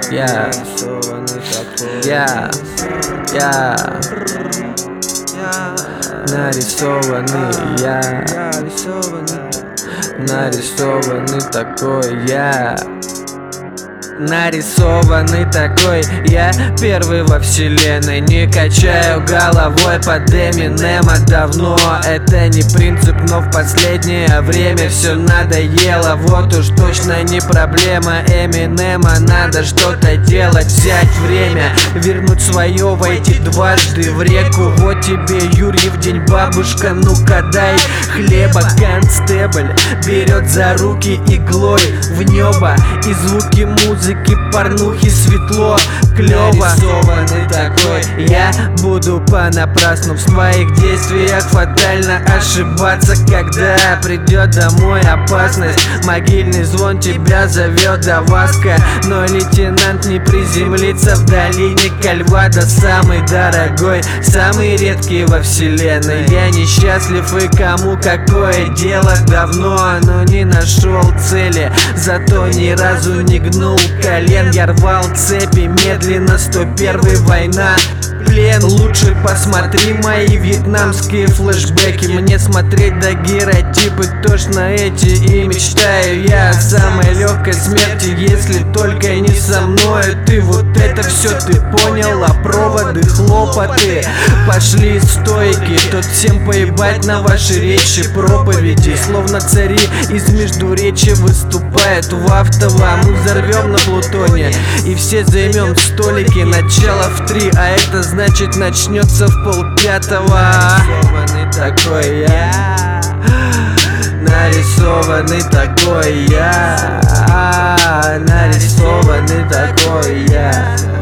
Я нарисованный я, нарисованный такой я. Нарисованный такой я, первый во вселенной. Не качаю головой под Эминема давно. Это не принцип, но в последнее время все надоело. Вот уж точно не проблема Эминема. Надо что-то делать, взять время, вернуть свое, войти дважды в реку. Вот тебе Юрьев день, бабушка, ну-ка дай хлеба. Констебль берет за руки иглой в небо, и звуки музыки, порнухи, светло, клёво. Нарисованный такой я, буду понапрасну в своих действиях фатально ошибаться. Когда придет домой опасность, могильный звон тебя зовет до Васка. Но лейтенант не приземлится в долине Кальвадо. Самый дорогой, самый редкий во вселенной. Я несчастлив, и кому какое дело. Давно, но не нашел цели, зато ни разу не гнул колен. Я рвал цепи медленно, 101-й война, плен. Лучше посмотри мои вьетнамские флешбеки. Мне смотреть дагеротипы тошно эти, и мечтаю я о самой легкой смерти, если только не со мною ты. Вот это все ты понял, а проводы, хлопоты пошли стойки. Тут всем поебать на ваши речи, проповеди. Словно цари из междуречия выступают в автово. Мы взорвем на Плутоне и все займем столики. Начало в 3, а это значит начнется в 4:30. Нарисованный такой я, нарисованный такой я, нарисованный такой я.